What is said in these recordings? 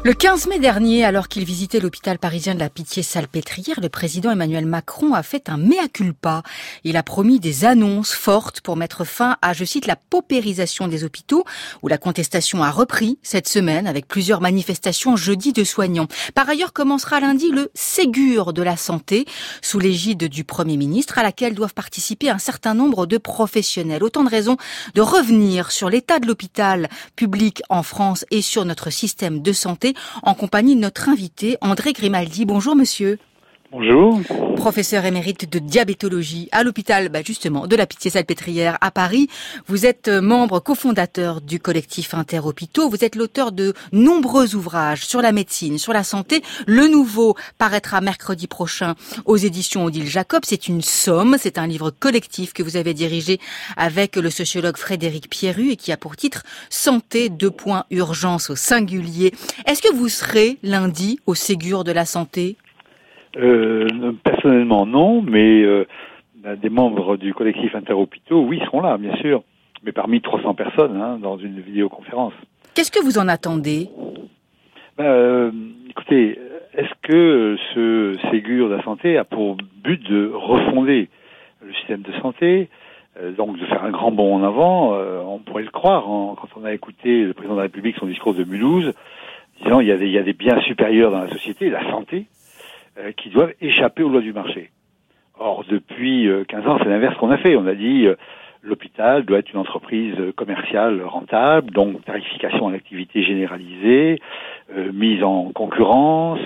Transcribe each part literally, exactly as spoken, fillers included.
Le quinze mai dernier, alors qu'il visitait l'hôpital parisien de la Pitié-Salpêtrière, le président Emmanuel Macron a fait un mea culpa. Il a promis des annonces fortes pour mettre fin à, je cite, la paupérisation des hôpitaux, où la contestation a repris cette semaine avec plusieurs manifestations jeudi de soignants. Par ailleurs, commencera lundi le Ségur de la santé, sous l'égide du Premier ministre, à laquelle doivent participer un certain nombre de professionnels. Autant de raisons de revenir sur l'état de l'hôpital public en France et sur notre système de santé, en compagnie de notre invité, André Grimaldi. Bonjour monsieur. Bonjour. Professeur émérite de diabétologie à l'hôpital, bah justement, de la Pitié-Salpêtrière à Paris. Vous êtes membre cofondateur du collectif Interhôpitaux. Vous êtes l'auteur de nombreux ouvrages sur la médecine, sur la santé. Le nouveau paraîtra mercredi prochain aux éditions Odile Jacob. C'est une somme, c'est un livre collectif que vous avez dirigé avec le sociologue Frédéric Pierru et qui a pour titre Santé, deux points, urgence au singulier. Est-ce que vous serez lundi au Ségur de la santé ? Euh, personnellement, non, mais euh, des membres du collectif Interhôpitaux, oui, seront là, bien sûr, mais parmi trois cents personnes, hein, dans une vidéoconférence. Qu'est-ce que vous en attendez ? Ben, euh, écoutez, est-ce que ce Ségur de la santé a pour but de refonder le système de santé, euh, donc de faire un grand bond en avant? euh, On pourrait le croire, hein, quand on a écouté le président de la République, son discours de Mulhouse, disant il y a des, il y a des biens supérieurs dans la société, la santé, qui doivent échapper aux lois du marché. Or, depuis quinze ans, c'est l'inverse qu'on a fait. On a dit euh, l'hôpital doit être une entreprise commerciale rentable, donc tarification à l'activité généralisée, euh, mise en concurrence.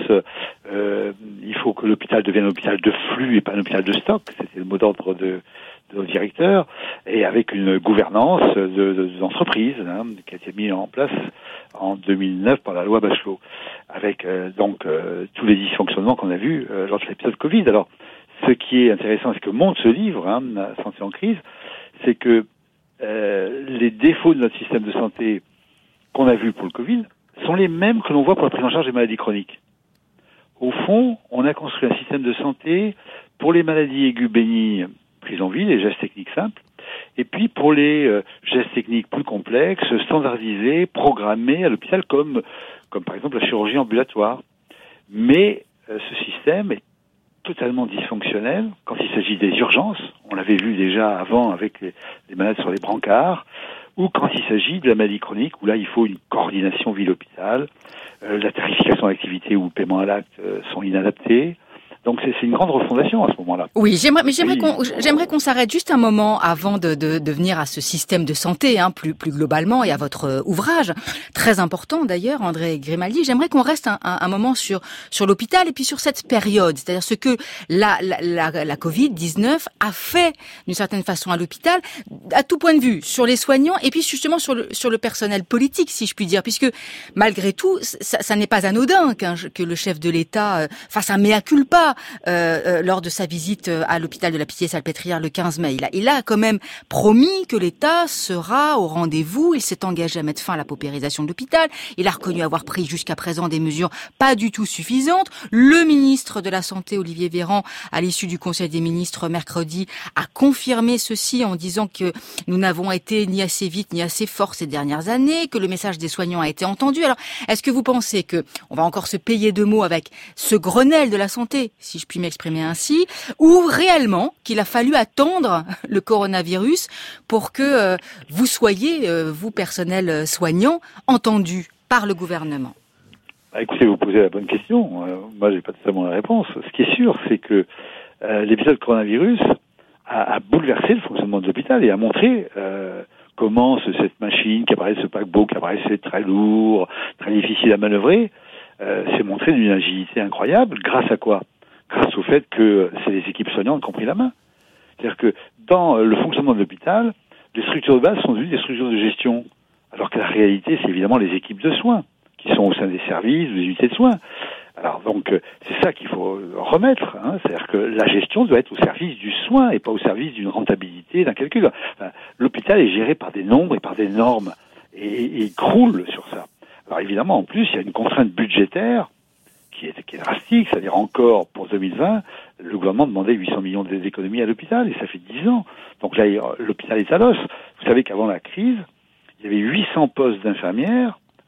Euh, il faut que l'hôpital devienne un hôpital de flux et pas un hôpital de stock. C'était le mot d'ordre de, de nos directeurs. Et avec une gouvernance de, de, de l'entreprise hein, qui a été mise en place en deux mille neuf par la loi Bachelot, avec euh, donc euh, tous les dysfonctionnements qu'on a vus euh, lors de l'épisode Covid. Alors, ce qui est intéressant, c'est que montre ce livre, hein, « Santé en crise », c'est que euh, les défauts de notre système de santé qu'on a vus pour le Covid sont les mêmes que l'on voit pour la prise en charge des maladies chroniques. Au fond, on a construit un système de santé pour les maladies aiguës bénignes prises en vie, les gestes techniques simples, et puis pour les euh, gestes techniques plus complexes, standardisés, programmés à l'hôpital, comme, comme par exemple la chirurgie ambulatoire. Mais euh, ce système est totalement dysfonctionnel quand il s'agit des urgences, on l'avait vu déjà avant avec les, les malades sur les brancards, ou quand il s'agit de la maladie chronique, où là il faut une coordination ville-hôpital, euh, la tarification à l'activité ou le paiement à l'acte euh, sont inadaptés. Donc c'est, c'est une grande refondation à ce moment-là. Oui, j'aimerais, mais j'aimerais qu'on, j'aimerais qu'on s'arrête juste un moment avant de, de, de venir à ce système de santé, hein, plus, plus globalement, et à votre ouvrage très important d'ailleurs, André Grimaldi. J'aimerais qu'on reste un, un, un moment sur sur l'hôpital et puis sur cette période, c'est-à-dire ce que la la, la, la covid dix-neuf a fait d'une certaine façon à l'hôpital, à tout point de vue, sur les soignants et puis justement sur le sur le personnel politique, si je puis dire, puisque malgré tout, ça, ça n'est pas anodin qu'un, que le chef de l'État fasse un mea culpa. Euh, euh, lors de sa visite à l'hôpital de la Pitié-Salpêtrière le quinze mai. Il a, il a quand même promis que l'État sera au rendez-vous. Il s'est engagé à mettre fin à la paupérisation de l'hôpital. Il a reconnu avoir pris jusqu'à présent des mesures pas du tout suffisantes. Le ministre de la Santé, Olivier Véran, à l'issue du Conseil des ministres mercredi, a confirmé ceci en disant que nous n'avons été ni assez vite ni assez forts ces dernières années, que le message des soignants a été entendu. Alors, est-ce que vous pensez que on va encore se payer de mots avec ce Grenelle de la santé, si je puis m'exprimer ainsi, ou réellement qu'il a fallu attendre le coronavirus pour que euh, vous soyez, euh, vous personnel soignant, entendu par le gouvernement? Bah, écoutez, vous posez la bonne question. Euh, moi, j'ai pas totalement la réponse. Ce qui est sûr, c'est que euh, l'épisode coronavirus a, a bouleversé le fonctionnement de l'hôpital et a montré euh, comment ce, cette machine qui apparaît, ce paquebot qui apparaissait très lourd, très difficile à manœuvrer, euh, s'est montré d'une agilité incroyable. Grâce à quoi? Grâce au fait que c'est les équipes soignantes qui ont pris la main. C'est-à-dire que dans le fonctionnement de l'hôpital, les structures de base sont devenues des structures de gestion, alors que la réalité, c'est évidemment les équipes de soins, qui sont au sein des services, des unités de soins. Alors donc, c'est ça qu'il faut remettre, hein. C'est-à-dire que la gestion doit être au service du soin et pas au service d'une rentabilité, d'un calcul. Enfin, l'hôpital est géré par des nombres et par des normes, et, et il croule sur ça. Alors évidemment, en plus, il y a une contrainte budgétaire qui est, qui est drastique, c'est-à-dire encore pour deux mille vingt, le gouvernement demandait huit cents millions d'économies à l'hôpital, et ça fait dix ans. Donc là, l'hôpital est à l'os. Vous savez qu'avant la crise, il y avait huit cents postes d'infirmières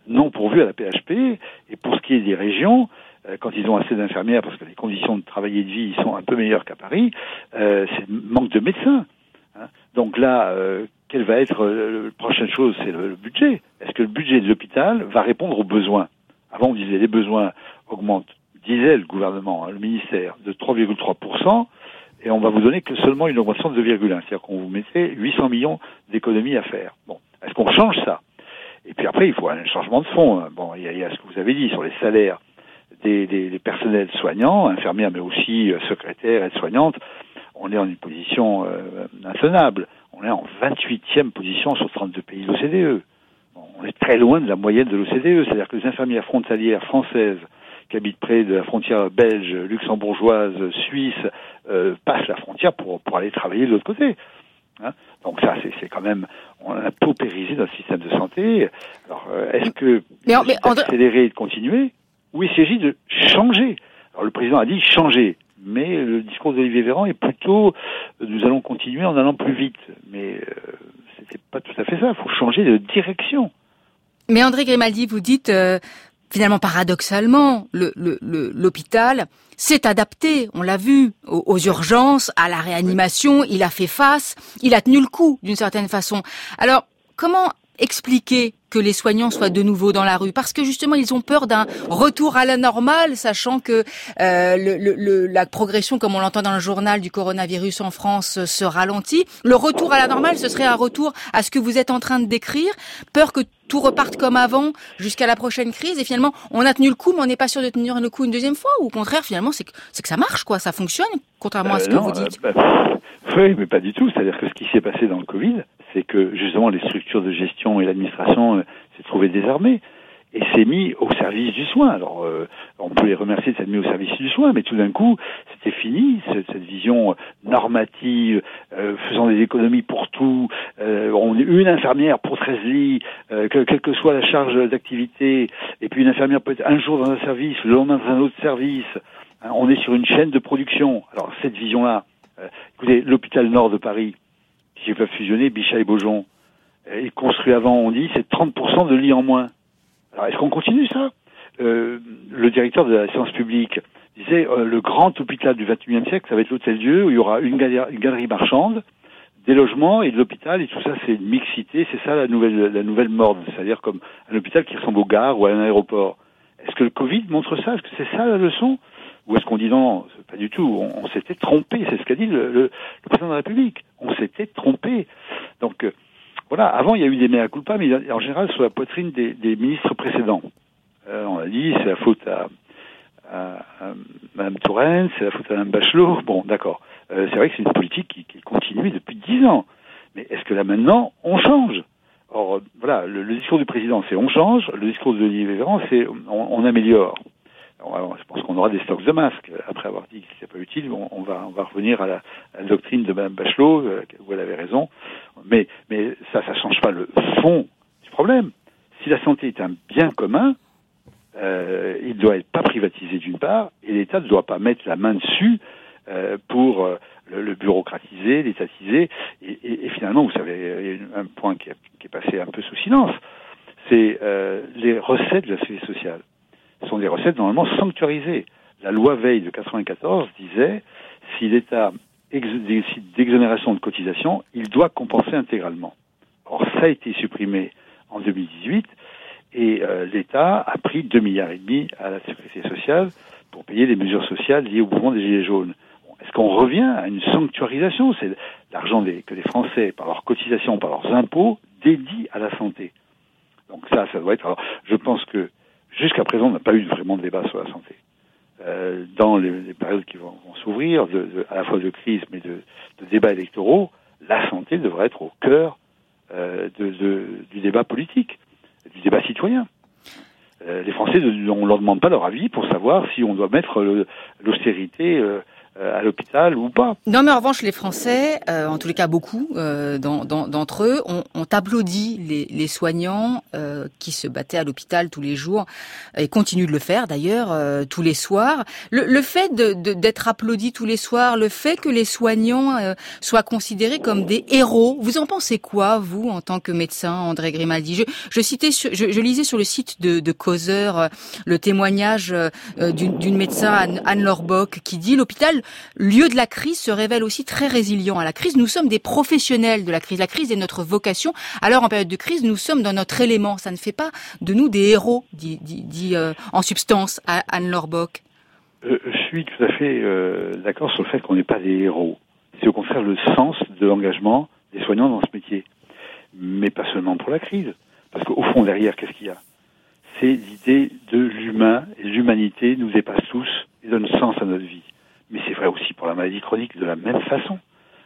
non pourvus à la P H P. Et pour ce qui est des régions, euh, quand ils ont assez d'infirmières, parce que les conditions de travail et de vie sont un peu meilleures qu'à Paris, euh, c'est manque de médecins. Hein. Donc là, euh, quelle va être euh, la prochaine chose? C'est le, le budget. Est-ce que le budget de l'hôpital va répondre aux besoins? Avant, on disait les besoins augmentent, disait le gouvernement, hein, le ministère, de trois virgule trois pour cent, et on va vous donner que seulement une augmentation de deux virgule un. C'est-à-dire qu'on vous mettait huit cents millions d'économies à faire. Bon, est-ce qu'on change ça? Et puis après, il faut un changement de fond. Hein. Bon, il y, a, il y a ce que vous avez dit sur les salaires des, des, des personnels soignants, infirmières, mais aussi euh, secrétaires, aides-soignantes. On est en une position euh, intenable. On est en vingt-huitième position sur trente-deux pays de l'O C D E. Bon, on est très loin de la moyenne de l'O C D E. C'est-à-dire que les infirmières frontalières françaises qui habitent près de la frontière belge, luxembourgeoise, suisse, euh, passent la frontière pour, pour aller travailler de l'autre côté. Hein. Donc ça, c'est, c'est quand même, on a paupérisé notre système de santé. Alors, euh, est-ce que mais, mais, c'est d'accélérer et de continuer, ou il s'agit de changer? Alors le président a dit changer, mais le discours d'Olivier Véran est plutôt, nous allons continuer en allant plus vite. Mais euh, c'était pas tout à fait ça. Il faut changer de direction. Mais André Grimaldi, vous dites, euh, finalement paradoxalement, le, le, le, l'hôpital s'est adapté, on l'a vu, aux, aux urgences, à la réanimation, il a fait face, il a tenu le coup d'une certaine façon. Alors, comment expliquer que les soignants soient de nouveau dans la rue? Parce que justement, ils ont peur d'un retour à la normale, sachant que euh, le, le, le, la progression, comme on l'entend dans le journal, du coronavirus en France se ralentit. Le retour à la normale, ce serait un retour à ce que vous êtes en train de décrire. Peur que tout reparte comme avant jusqu'à la prochaine crise. Et finalement, on a tenu le coup, mais on n'est pas sûr de tenir le coup une deuxième fois. Ou au contraire, finalement, c'est que, c'est que ça marche, quoi. Ça fonctionne, contrairement euh, à ce que non, vous dites. Euh, bah, oui, mais pas du tout. C'est-à-dire que ce qui s'est passé dans le Covid, c'est que justement les structures de gestion et l'administration euh, s'est trouvées désarmées et s'est mis au service du soin. Alors, euh, on peut les remercier de s'être mis au service du soin, mais tout d'un coup, c'était fini, cette, cette vision normative, euh, faisant des économies pour tout, euh, on est une infirmière pour treize lits, euh, que, quelle que soit la charge d'activité, et puis une infirmière peut être un jour dans un service, le lendemain dans un autre service. Hein, on est sur une chaîne de production. Alors, cette vision-là, euh, écoutez, l'hôpital Nord de Paris, qui va fusionner Bichat et Beaujon, euh, il construit avant, on dit, c'est trente pour cent de lits en moins. Alors, est-ce qu'on continue ça? euh, Le directeur de la séance publique disait euh, le grand hôpital du vingt et unième siècle, ça va être l'Hôtel-Dieu, où il y aura une galerie, une galerie marchande, des logements et de l'hôpital, et tout ça, c'est une mixité, c'est ça la nouvelle, la nouvelle mode, c'est-à-dire comme un hôpital qui ressemble aux gares ou à un aéroport. Est-ce que le Covid montre ça? Est-ce que c'est ça la leçon? Ou est-ce qu'on dit non, pas du tout, on, on s'était trompé, c'est ce qu'a dit le, le, le président de la République, on s'était trompé. Donc, euh, voilà, avant il y a eu des mea culpa, mais en général sur la poitrine des, des ministres précédents. Euh, on a dit c'est la faute à, à, à Mme Touraine, c'est la faute à Mme Bachelot. Bon, d'accord. Euh, c'est vrai que c'est une politique qui, qui continue depuis dix ans. Mais est-ce que là maintenant on change? Or, voilà, le, le discours du président c'est on change, le discours de Olivier Véran c'est on, on améliore. Alors, je pense qu'on aura des stocks de masques. Après avoir dit que c'est pas utile, on, on va on va revenir à la, à la doctrine de Mme Bachelot, euh, où elle avait raison. Mais mais ça ça change pas le fond du problème. Si la santé est un bien commun, euh, il ne doit être pas privatisé d'une part, et l'État ne doit pas mettre la main dessus euh, pour euh, le, le bureaucratiser, l'étatiser. Et, et, et finalement, vous savez, il y a un point qui est, qui est passé un peu sous silence, c'est euh, les recettes de la sécurité sociale. Ce sont des recettes normalement sanctuarisées. La loi Veil de quatre-vingt-quatorze disait si l'État ex- décide d'exonération de cotisation, il doit compenser intégralement. Or, ça a été supprimé en deux mille dix-huit et euh, l'État a pris deux milliards et demi à la sécurité sociale pour payer les mesures sociales liées au mouvement des Gilets jaunes. Bon, est-ce qu'on revient à une sanctuarisation? C'est l'argent des, que les Français, par leurs cotisations, par leurs impôts, dédient à la santé. Donc ça, ça doit être... Alors, je pense que jusqu'à présent, on n'a pas eu vraiment de débat sur la santé. Euh, dans les, les périodes qui vont, vont s'ouvrir, de, de, à la fois de crise, mais de, de débats électoraux, la santé devrait être au cœur euh, de, de, du débat politique, du débat citoyen. Euh, les Français, on ne leur demande pas leur avis pour savoir si on doit mettre le, l'austérité euh, euh, à l'hôpital ou pas. Non, mais en revanche, les Français, euh, en tous les cas beaucoup euh, dans, dans, d'entre eux, ont, ont applaudi les, les soignants euh, qui se battaient à l'hôpital tous les jours et continuent de le faire d'ailleurs euh, tous les soirs. Le, le fait de, de, d'être applaudis tous les soirs, le fait que les soignants euh, soient considérés comme des héros, vous en pensez quoi, vous, en tant que médecin, André Grimaldi? Je, je citais, sur, je, je lisais sur le site de, de Causeur euh, le témoignage euh, d'une, d'une médecin, Anne, Anne Lorbock, qui dit: l'hôpital, lieu de la crise, se révèle aussi très résilient à la crise. Nous sommes des professionnels de la crise. La crise est notre vocation. Alors, en période de crise, nous sommes dans notre élément. Ça ne fait pas de nous des héros, dit, dit, dit euh, en substance Anne Lorbock. Euh, je suis tout à fait euh, d'accord sur le fait qu'on n'est pas des héros. C'est au contraire le sens de l'engagement des soignants dans ce métier. Mais pas seulement pour la crise. Parce qu'au fond, derrière, qu'est-ce qu'il y a? C'est l'idée de l'humain, et l'humanité nous dépasse tous et donne sens à notre vie. Mais c'est vrai aussi pour la maladie chronique de la même façon.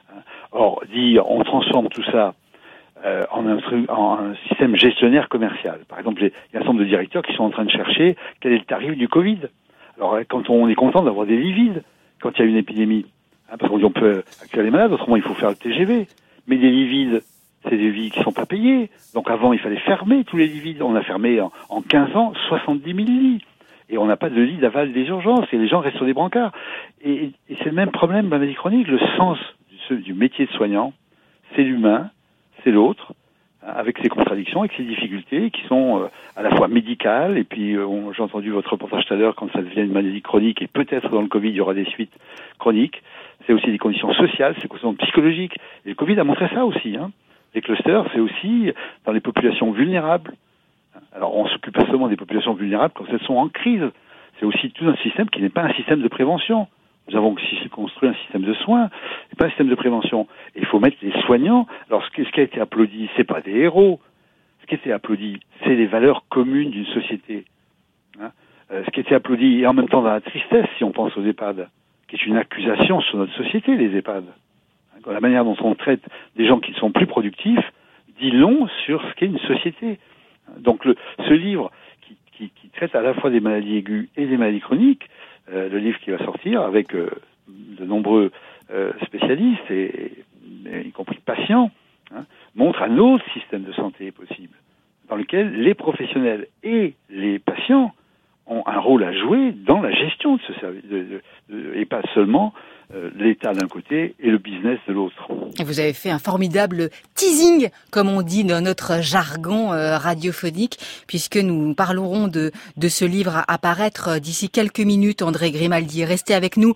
Or, dire on transforme tout ça euh, en, un, en un système gestionnaire commercial. Par exemple, il y a un certain nombre de directeurs qui sont en train de chercher quel est le tarif du Covid. Alors, quand on est content d'avoir des lits vides, quand il y a une épidémie, hein, parce qu'on dit on peut accueillir les malades, autrement il faut faire le T G V. Mais des lits vides, c'est des lits qui ne sont pas payés. Donc avant, il fallait fermer tous les lits vides. On a fermé en, en quinze ans soixante-dix mille lits. Et on n'a pas de lit d'aval des urgences, et les gens restent sur des brancards. Et, et c'est le même problème de la maladie chronique. Le sens du, du métier de soignant, c'est l'humain, c'est l'autre, hein, avec ses contradictions, avec ses difficultés, qui sont euh, à la fois médicales, et puis euh, on, j'ai entendu votre reportage tout à l'heure, quand ça devient une maladie chronique, et peut-être dans le Covid, il y aura des suites chroniques. C'est aussi des conditions sociales, c'est des conditions psychologiques. Et le Covid a montré ça aussi, hein. Les clusters, c'est aussi dans les populations vulnérables. Alors, on s'occupe pas seulement des populations vulnérables quand elles sont en crise. C'est aussi tout un système qui n'est pas un système de prévention. Nous avons aussi construit un système de soins, et pas un système de prévention. Et il faut mettre les soignants. Alors, ce qui a été applaudi, c'est pas des héros. Ce qui a été applaudi, c'est les valeurs communes d'une société. Hein euh, ce qui a été applaudi, et en même temps dans la tristesse, si on pense aux EHPAD, qui est une accusation sur notre société, les EHPAD. Hein, la manière dont on traite des gens qui sont plus productifs dit long sur ce qu'est une société. Donc le, ce livre qui, qui, qui traite à la fois des maladies aiguës et des maladies chroniques, euh, le livre qui va sortir avec euh, de nombreux euh, spécialistes, et, et y compris patients, hein, montre un autre système de santé possible, dans lequel les professionnels et les patients ont un rôle à jouer dans la gestion de ce service, de, de, de, et pas seulement euh, l'État d'un côté et le business de l'autre. Et vous avez fait un formidable teasing, comme on dit dans notre jargon euh, radiophonique, puisque nous parlerons de, de ce livre à apparaître d'ici quelques minutes. André Grimaldi, restez avec nous.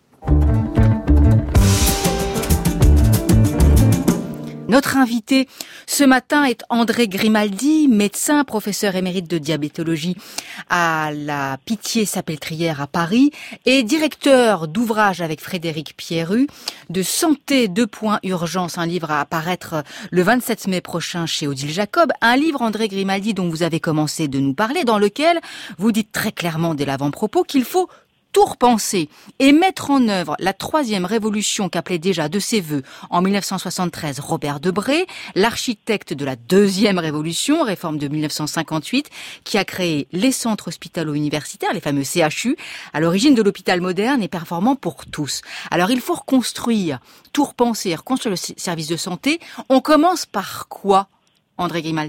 Notre invité ce matin est André Grimaldi, médecin, professeur émérite de diabétologie à la Pitié-Salpêtrière à Paris et directeur d'ouvrage avec Frédéric Pierru de Santé deux points urgence, un livre à apparaître le vingt-sept mai prochain chez Odile Jacob. Un livre, André Grimaldi, dont vous avez commencé de nous parler, dans lequel vous dites très clairement dès l'avant-propos qu'il faut tout repenser et mettre en œuvre la troisième révolution qu'appelait déjà de ses voeux en mille neuf cent soixante-treize Robert Debré, l'architecte de la deuxième révolution, réforme de mille neuf cent cinquante-huit, qui a créé les centres hospitalo-universitaires, les fameux C H U, à l'origine de l'hôpital moderne et performant pour tous. Alors il faut reconstruire, tout repenser, reconstruire le service de santé. On commence par quoi, André Grimaldi ?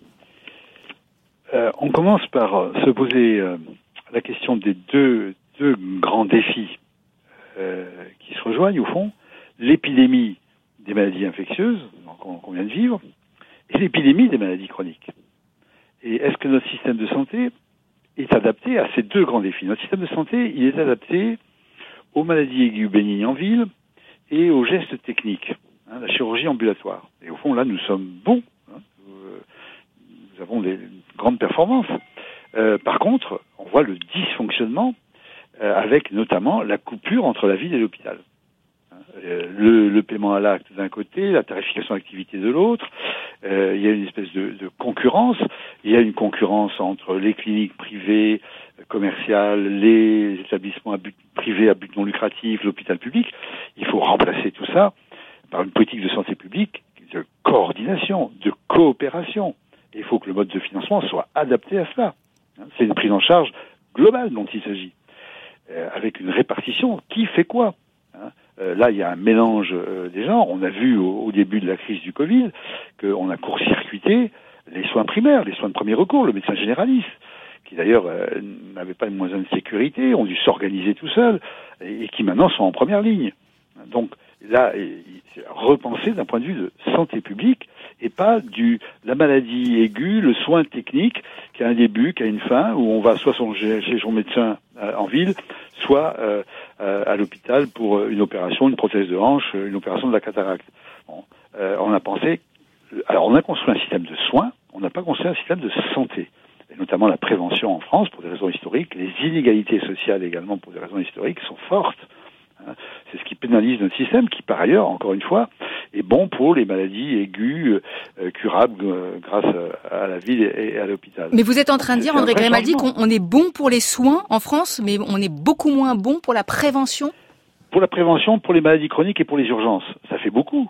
euh, On commence par euh, se poser euh, la question des deux deux grands défis euh, qui se rejoignent au fond, l'épidémie des maladies infectieuses qu'on, qu'on vient de vivre et l'épidémie des maladies chroniques. Et est-ce que notre système de santé est adapté à ces deux grands défis? Notre système de santé, il est adapté aux maladies aiguës bénignes en ville et aux gestes techniques, hein, la chirurgie ambulatoire. Et au fond, là, nous sommes bons. Hein, nous avons des grandes performances. Euh, par contre, on voit le dysfonctionnement euh, avec notamment la coupure entre la ville et l'hôpital. Euh, le, le paiement à l'acte d'un côté, la tarification d'activité de l'autre. Euh, il y a une espèce de, de concurrence. Il y a une concurrence entre les cliniques privées, commerciales, les établissements à but, privés à but non lucratif, l'hôpital public. Il faut remplacer tout ça par une politique de santé publique de coordination, de coopération. Et il faut que le mode de financement soit adapté à cela. C'est une prise en charge globale dont il s'agit, euh, avec une répartition qui fait quoi. Hein, Euh, là, il y a un mélange euh, des genres. On a vu au, au début de la crise du Covid qu'on a court-circuité les soins primaires, les soins de premier recours, le médecin généraliste, qui d'ailleurs euh, n'avaient pas une moyenne de sécurité, ont dû s'organiser tout seuls, et, et qui maintenant sont en première ligne. Donc là, c'est repensé d'un point de vue de santé publique, et pas du la maladie aiguë, le soin technique qui a un début, qui a une fin, où on va soit chez son médecin euh, en ville, soit euh, euh, à l'hôpital pour une opération, une prothèse de hanche, une opération de la cataracte. Bon, euh, on a pensé, alors on a construit un système de soins, on n'a pas construit un système de santé, et notamment la prévention en France pour des raisons historiques, les inégalités sociales également pour des raisons historiques sont fortes. C'est ce qui pénalise notre système, qui par ailleurs, encore une fois, est bon pour les maladies aiguës, euh, curables euh, grâce à, à la ville et à l'hôpital. Mais vous êtes en train de dire, André Grimaldi, qu'on on est bon pour les soins en France, mais on est beaucoup moins bon pour la prévention? Pour la prévention, pour les maladies chroniques et pour les urgences. Ça fait beaucoup.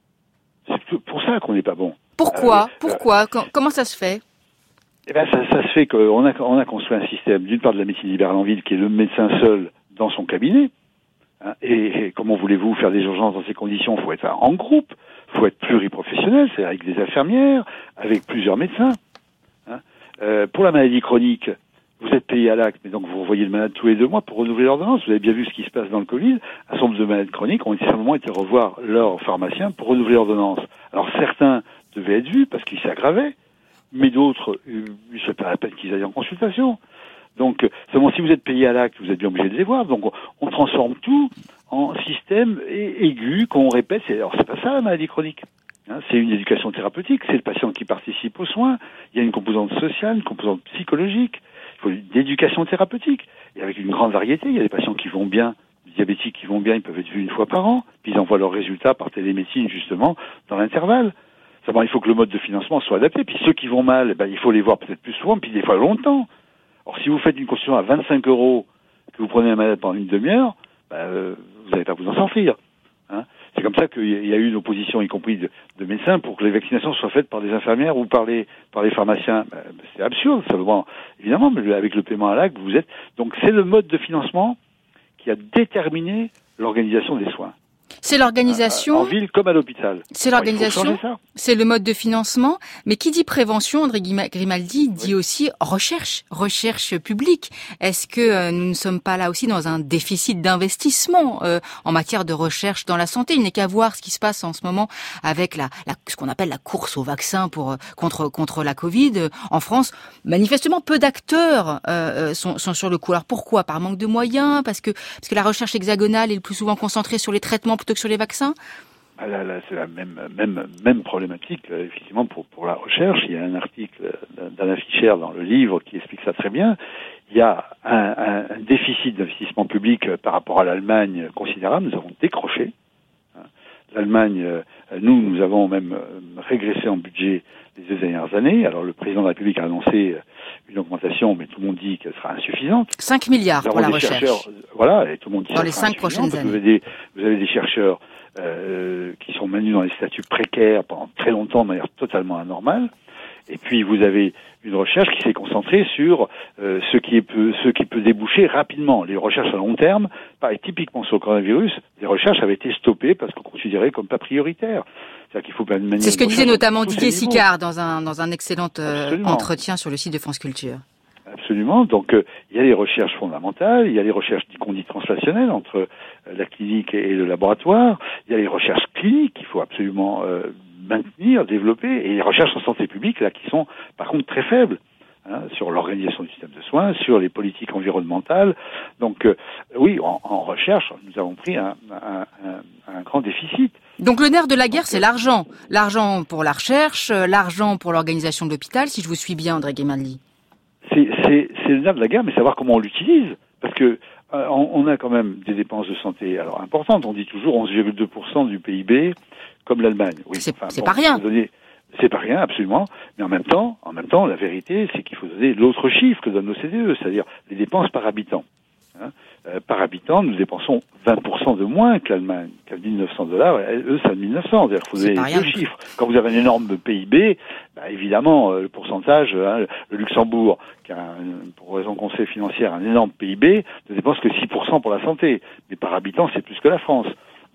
C'est pour ça qu'on n'est pas bon. Pourquoi euh, Pourquoi euh, Comment ça se fait? Eh ben, ça, ça se fait qu'on a, on a construit un système, d'une part de la médecine libérale en ville, qui est le médecin seul dans son cabinet. Hein, et, et comment voulez-vous faire des urgences dans ces conditions? Il faut être en groupe, il faut être pluriprofessionnel, c'est-à-dire avec des infirmières, avec plusieurs médecins. Hein. Euh, pour la maladie chronique, vous êtes payé à l'acte, mais donc vous revoyez le malade tous les deux mois pour renouveler l'ordonnance. Vous avez bien vu ce qui se passe dans le Covid. Un certain nombre de malades chroniques ont simplement été revoir leur pharmacien pour renouveler l'ordonnance. Alors certains devaient être vus parce qu'ils s'aggravaient, mais d'autres, euh, c'est pas la peine qu'ils aillent en consultation. Donc, seulement si vous êtes payé à l'acte, vous êtes bien obligé de les voir. Donc, on, on transforme tout en système aigu qu'on répète. C'est, alors, c'est pas ça la maladie chronique. Hein, c'est une éducation thérapeutique. C'est le patient qui participe aux soins. Il y a une composante sociale, une composante psychologique. Il faut une éducation thérapeutique. Et avec une grande variété, il y a des patients qui vont bien, des diabétiques qui vont bien, ils peuvent être vus une fois par an. Puis ils envoient leurs résultats par télémédecine, justement, dans l'intervalle. Seulement, il faut que le mode de financement soit adapté. Puis ceux qui vont mal, ben, il faut les voir peut-être plus souvent, puis des fois longtemps. Or, si vous faites une consultation à vingt-cinq euros, que vous prenez un malade pendant une demi-heure, bah, euh, vous n'allez pas vous en sortir. Hein. C'est comme ça qu'il y a eu une opposition, y compris de, de médecins, pour que les vaccinations soient faites par des infirmières ou par les par les pharmaciens. Bah, c'est absurde, ça. Bon, évidemment, mais avec le paiement à l'acte, vous êtes. Donc, c'est le mode de financement qui a déterminé l'organisation des soins. C'est l'organisation. En ville comme à l'hôpital. C'est l'organisation. C'est le mode de financement. Mais qui dit prévention, André Grimaldi, dit oui. aussi recherche, recherche publique. Est-ce que euh, nous ne sommes pas là aussi dans un déficit d'investissement euh, en matière de recherche dans la santé? Il n'est qu'à voir ce qui se passe en ce moment avec la, la ce qu'on appelle la course au vaccin pour euh, contre contre la Covid. En France, manifestement, peu d'acteurs euh, sont, sont sur le coup. Alors pourquoi? Par manque de moyens? Parce que parce que la recherche hexagonale est le plus souvent concentrée sur les traitements plutôt que sur les vaccins? Ah là, là, c'est la même, même, même problématique, là, effectivement, pour, pour la recherche. Il y a un article d'Alain Fischer dans le livre qui explique ça très bien. Il y a un, un, un déficit d'investissement public par rapport à l'Allemagne considérable. Nous avons décroché. L'Allemagne, nous, nous avons même régressé en budget les deux dernières années. Alors, le président de la République a annoncé une augmentation, mais tout le monde dit qu'elle sera insuffisante. cinq milliards pour la recherche. Voilà, et tout le monde dit dans les cinq prochaines années. Vous avez des, vous avez des chercheurs euh, qui sont maintenus dans des statuts précaires pendant très longtemps de manière totalement anormale. Et puis vous avez une recherche qui s'est concentrée sur euh, ce qui peut, ce qui peut déboucher rapidement. Les recherches à long terme, pareil, typiquement sur le coronavirus, les recherches avaient été stoppées parce qu'on considérait comme pas prioritaires. C'est-à-dire qu'il faut pas C'est ce que disait notamment Didier Sicard dans un dans un excellent euh, entretien sur le site de France Culture. Absolument. Donc euh, il y a les recherches fondamentales, il y a les recherches qu'on dit translationnelles entre euh, la clinique et le laboratoire, il y a les recherches cliniques qu'il faut absolument euh, maintenir, développer, et les recherches en santé publique là qui sont par contre très faibles. Hein, sur l'organisation du système de soins, sur les politiques environnementales. Donc euh, oui, en, en recherche, nous avons pris un, un, un, un grand déficit. Donc le nerf de la guerre, c'est l'argent. L'argent pour la recherche, l'argent pour l'organisation de l'hôpital, si je vous suis bien, André Grimaldi. C'est, c'est, c'est le nerf de la guerre, mais savoir comment on l'utilise. Parce que euh, on, on a quand même des dépenses de santé alors importantes. On dit toujours onze virgule deux pour cent du P I B, comme l'Allemagne. Oui, c'est, enfin, c'est bon, pas rien. Donner, c'est pas rien, absolument. Mais en même temps, en même temps, la vérité, c'est qu'il faut donner l'autre chiffre que donne l'O C D E, c'est-à-dire les dépenses par habitant. Hein euh, par habitant, nous dépensons vingt pour cent de moins que l'Allemagne, qu'à mille neuf cents dollars, et eux, c'est à mille neuf cents. C'est-à-dire qu'il faut donner les deux chiffres. Quand vous avez un énorme P I B, bah, évidemment, euh, le pourcentage, hein, le Luxembourg, qui a, un, pour raison conseil financière, un énorme P I B, ne dépense que six pour cent pour la santé. Mais par habitant, c'est plus que la France.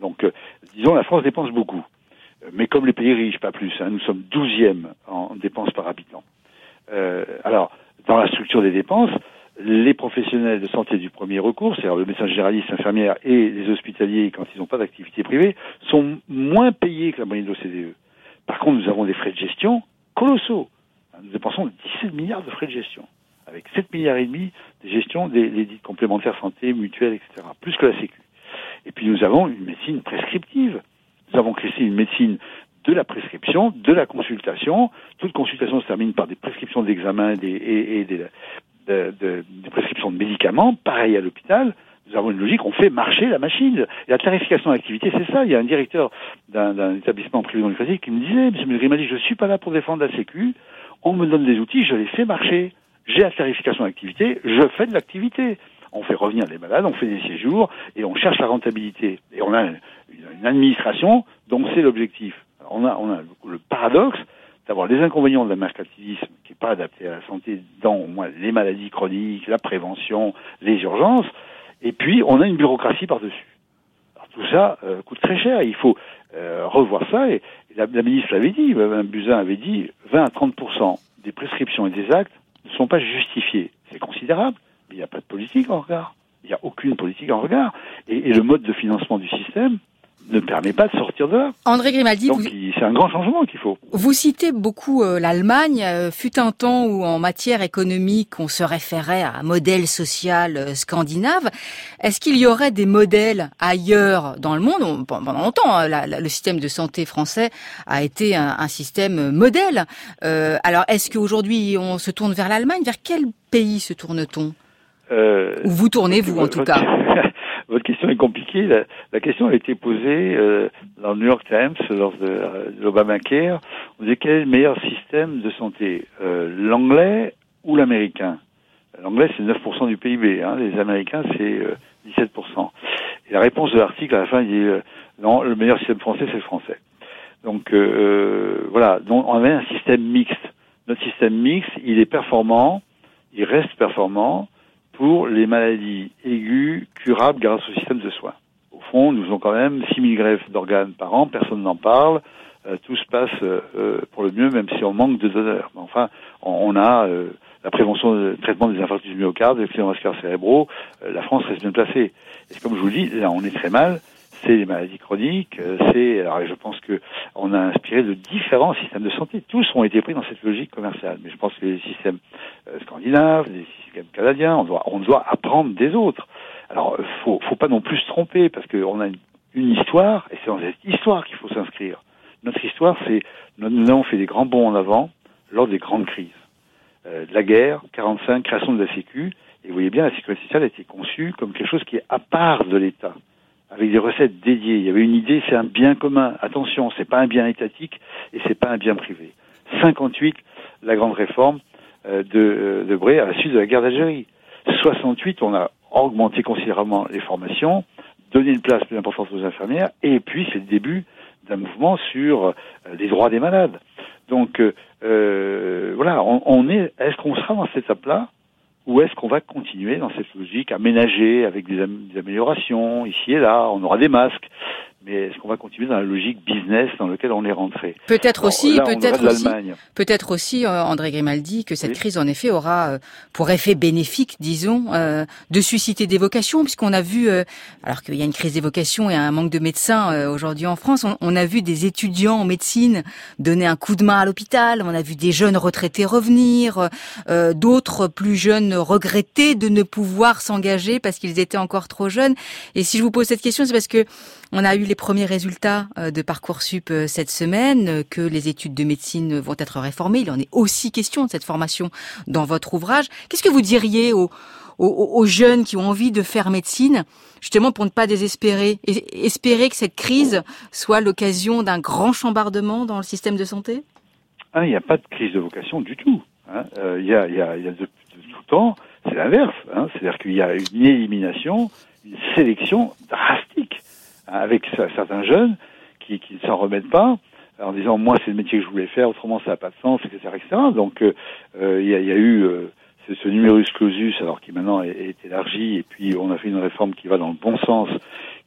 Donc, euh, disons, la France dépense beaucoup. Mais comme les pays riches, pas plus. Hein, nous sommes douzième en dépenses par habitant. Euh, alors, dans la structure des dépenses, les professionnels de santé du premier recours, c'est-à-dire le médecin généraliste, l'infirmière et les hospitaliers, quand ils n'ont pas d'activité privée, sont moins payés que la moyenne de l'O C D E. Par contre, nous avons des frais de gestion colossaux. Nous dépensons dix-sept milliards de frais de gestion, avec sept milliards et demi de gestion des, des dites complémentaires santé, mutuelles, et cetera, plus que la Sécu. Et puis nous avons une médecine prescriptive. Nous avons créé une médecine de la prescription, de la consultation. Toute consultation se termine par des prescriptions d'examens des, et, et des, de, de, des prescriptions de médicaments. Pareil à l'hôpital. Nous avons une logique, on fait marcher la machine. Et la tarification d'activité, c'est ça. Il y a un directeur d'un, d'un établissement privé non lucratif qui me disait, Monsieur Grimaldi, je suis pas là pour défendre la Sécu. On me donne des outils, je les fais marcher. J'ai la tarification d'activité, je fais de l'activité. On fait revenir les malades, on fait des séjours et on cherche la rentabilité. Et on a une, une administration dont c'est l'objectif. Alors on a, on a le, le paradoxe d'avoir les inconvénients de la mercantilisme qui n'est pas adapté à la santé dans au moins les maladies chroniques, la prévention, les urgences. Et puis on a une bureaucratie par-dessus. Alors tout ça euh, coûte très cher. Il faut euh, revoir ça. Et, et la, la ministre l'avait dit, Mme Buzyn avait dit, vingt à trente pour cent des prescriptions et des actes ne sont pas justifiés. C'est considérable. Il n'y a pas de politique en regard. Il n'y a aucune politique en regard. Et, et le mode de financement du système ne permet pas de sortir de là. André Grimaldi, Donc vous... il, c'est un grand changement qu'il faut. Vous citez beaucoup euh, l'Allemagne. Euh, fut un temps où en matière économique, on se référait à un modèle social euh, scandinave. Est-ce qu'il y aurait des modèles ailleurs dans le monde? on, Pendant longtemps, hein, la, la, le système de santé français a été un, un système modèle. Euh, alors, est-ce qu'aujourd'hui, on se tourne vers l'Allemagne? Vers quel pays se tourne-t-on? Euh, Ou vous tournez-vous, en tout cas? Votre question est compliquée. La, la question a été posée euh, dans le New York Times lors de, de l'Obamacare. On disait quel est le meilleur système de santé, euh, l'anglais ou l'américain? L'anglais, c'est neuf pour cent du P I B. Hein, les Américains, c'est euh, dix-sept pour cent. Et la réponse de l'article, à la fin, il dit euh, non, le meilleur système français, c'est le français. Donc, euh, voilà. Donc, on avait un système mixte. Notre système mixte, il est performant, il reste performant pour les maladies aiguës curables grâce au système de soins. Au fond, nous avons quand même six mille greffes d'organes par an, personne n'en parle, euh, tout se passe euh, pour le mieux, même si on manque de donneurs. Mais enfin, on, on a euh, la prévention, le traitement des infarctus du myocarde, des accidents vasculaires cérébraux, euh, la France reste bien placée. Et comme je vous le dis, là on est très mal, c'est les maladies chroniques, euh, c'est, alors je pense que on a inspiré de différents systèmes de santé, tous ont été pris dans cette logique commerciale, mais je pense que les systèmes euh, scandinaves, les systèmes canadiens, on doit, on doit apprendre des autres. Alors, faut, faut pas non plus se tromper, parce qu'on a une, une histoire, et c'est dans cette histoire qu'il faut s'inscrire. Notre histoire, c'est, nous avons fait des grands bonds en avant lors des grandes crises. Euh, de la guerre, quarante-cinq, création de la Sécu, et vous voyez bien, la sécurité sociale a été conçue comme quelque chose qui est à part de l'État, avec des recettes dédiées. Il y avait une idée, c'est un bien commun. Attention, c'est pas un bien étatique, et c'est pas un bien privé. cinquante-huit, la grande réforme euh, de, de Bré à la suite de la guerre d'Algérie. soixante-huit, on a augmenté considérablement les formations, donné une place plus importante aux infirmières, et puis c'est le début d'un mouvement sur euh, les droits des malades. Donc euh, voilà, on, on est. Est-ce qu'on sera dans cette étape-là, ou est-ce qu'on va continuer dans cette logique à ménager avec des, am- des améliorations ici et là? On aura des masques, mais est-ce qu'on va continuer dans la logique business dans laquelle on est rentré? Peut-être aussi, là, peut-être aussi, peut-être aussi, euh, André Grimaldi, que cette oui. crise en effet aura euh, pour effet bénéfique, disons, euh, de susciter des vocations, puisqu'on a vu, euh, alors qu'il y a une crise des vocations et un manque de médecins euh, aujourd'hui en France, on, on a vu des étudiants en médecine donner un coup de main à l'hôpital, on a vu des jeunes retraités revenir, euh, d'autres plus jeunes regretter de ne pouvoir s'engager parce qu'ils étaient encore trop jeunes. Et si je vous pose cette question, c'est parce que on a eu les premiers résultats de Parcoursup cette semaine, que les études de médecine vont être réformées. Il en est aussi question de cette formation dans votre ouvrage. Qu'est-ce que vous diriez aux, aux, aux jeunes qui ont envie de faire médecine, justement pour ne pas désespérer, et espérer que cette crise soit l'occasion d'un grand chambardement dans le système de santé? Ah, il n'y a pas de crise de vocation du tout. Hein. Euh, il y a, il y a, il y a de, de tout temps, c'est l'inverse. Hein. C'est-à-dire qu'il y a une élimination, une sélection drastique, avec certains jeunes qui, qui ne s'en remettent pas, en disant moi c'est le métier que je voulais faire, autrement ça n'a pas de sens, et cetera, et cetera. Donc euh, il y, a, il y a eu euh, ce, ce numerus clausus, alors qui maintenant est, est élargi, et puis on a fait une réforme qui va dans le bon sens,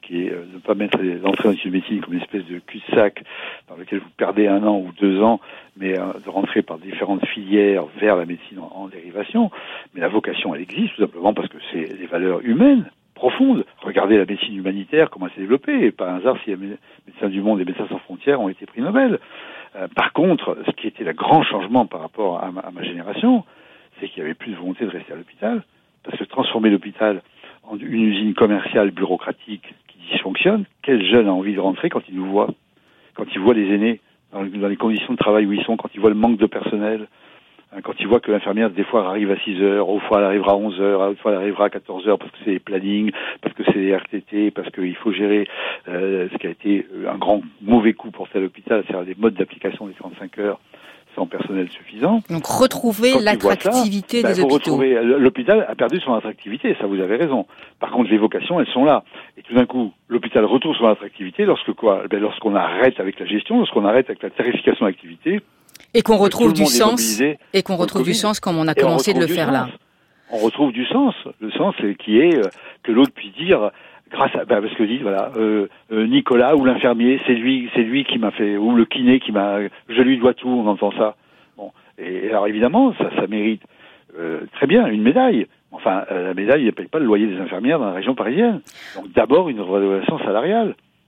qui est euh, de ne pas mettre l'entrée dans une médecine comme une espèce de cul-de-sac dans lequel vous perdez un an ou deux ans, mais euh, de rentrer par différentes filières vers la médecine en, en dérivation. Mais la vocation, elle existe tout simplement parce que c'est des valeurs humaines profondes. Regardez la médecine humanitaire, comment elle s'est développée, et pas un hasard si les médecins du monde et Médecins sans frontières ont été prix Nobel. Euh, par contre, ce qui était le grand changement par rapport à ma, à ma génération, c'est qu'il n'y avait plus de volonté de rester à l'hôpital, parce que transformer l'hôpital en une usine commerciale bureaucratique qui dysfonctionne, quel jeune a envie de rentrer quand il nous voit, quand il voit les aînés dans, dans les conditions de travail où ils sont, quand il voit le manque de personnel, hein, quand il voit que l'infirmière des fois arrive à six heures, au fois elle arrivera à onze heures, au fois elle arrivera à quatorze heures parce que c'est les plannings, parce que c'est les R T T, parce qu'il faut gérer euh, ce qui a été un grand mauvais coup pour tel hôpital, c'est-à-dire les modes d'application des trente-cinq heures sans personnel suffisant. Donc retrouver l'attractivité ça, des bah, hôpitaux. Retrouver, l'hôpital a perdu son attractivité, ça vous avez raison. Par contre, les vocations, elles sont là. Et tout d'un coup, l'hôpital retrouve son attractivité lorsque quoi ben, lorsqu'on arrête avec la gestion, lorsqu'on arrête avec la tarification d'activité. Et qu'on retrouve du sens. Et qu'on retrouve du sens comme on a commencé de le faire là. On retrouve du sens. Le sens qui est euh, que l'autre puisse dire... Grâce à, bah, parce que dit, voilà, euh, euh, Nicolas ou l'infirmier, c'est lui, c'est lui qui m'a fait, ou le kiné qui m'a, je lui dois tout, on entend ça. Bon. Et alors évidemment, ça, ça mérite, euh, très bien, une médaille. Enfin, euh, la médaille ne paye pas le loyer des infirmières dans la région parisienne. Donc d'abord une revalorisation salariale.